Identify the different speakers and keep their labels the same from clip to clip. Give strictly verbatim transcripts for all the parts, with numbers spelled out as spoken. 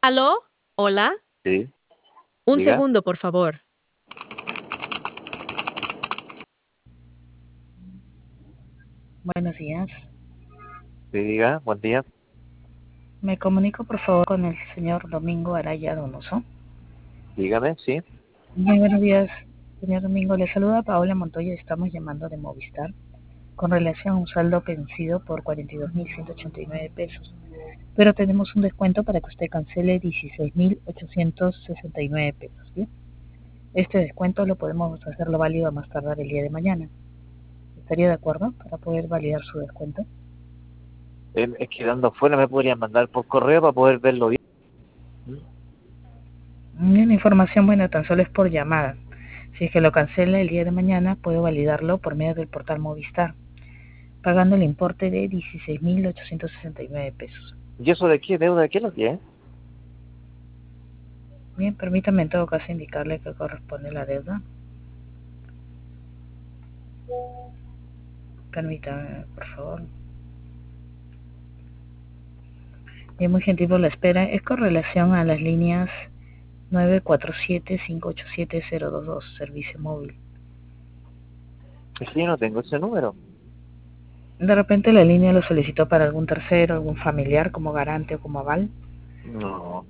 Speaker 1: ¿Aló? ¿Hola?
Speaker 2: Sí,
Speaker 1: Un
Speaker 2: diga,
Speaker 1: segundo, por favor.
Speaker 3: Buenos días.
Speaker 2: sí, diga, buen día.
Speaker 3: Me comunico por favor con el señor Domingo Araya Donoso.
Speaker 2: Dígame, sí.
Speaker 3: Muy buenos días, señor Domingo. Le saluda Paola Montoya. Estamos llamando de Movistar con relación a un saldo vencido por cuarenta y dos mil ciento ochenta y nueve pesos. Pero tenemos un descuento para que usted cancele dieciséis mil ochocientos sesenta y nueve pesos. ¿Bien? Este descuento lo podemos hacerlo válido a más tardar el día de mañana. ¿Estaría de acuerdo para poder validar su descuento?
Speaker 2: Eh, es que dando fuera me podrían mandar por correo para poder verlo bien.
Speaker 3: Bien, la información, bueno, tan solo es por llamada. Si es que lo cancela el día de mañana, puedo validarlo por medio del portal Movistar, pagando el importe de dieciséis mil ochocientos sesenta y nueve pesos.
Speaker 2: ¿Y eso de qué? ¿Deuda de qué es lo que es?
Speaker 3: Bien, permítame en todo caso indicarle que corresponde la deuda. Permítame, por favor. Bien, muy gentil por la espera. Es con relación a las líneas nueve cuatro siete cinco ocho siete cero dos dos, servicio móvil.
Speaker 2: Es que yo no tengo ese número.
Speaker 3: De repente la línea lo solicitó para algún tercero, algún familiar como garante o como aval.
Speaker 2: No,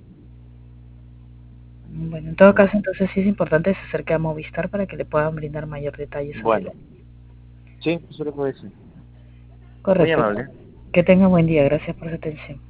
Speaker 3: Bueno, en todo
Speaker 2: no.
Speaker 3: caso, entonces sí es importante que se acerque a Movistar para que le puedan brindar mayor detalle sobre la...
Speaker 2: Bueno, sí, eso le puedo decir. Muy
Speaker 3: Correcto.
Speaker 2: amable.
Speaker 3: Que tenga buen día. Gracias por su atención.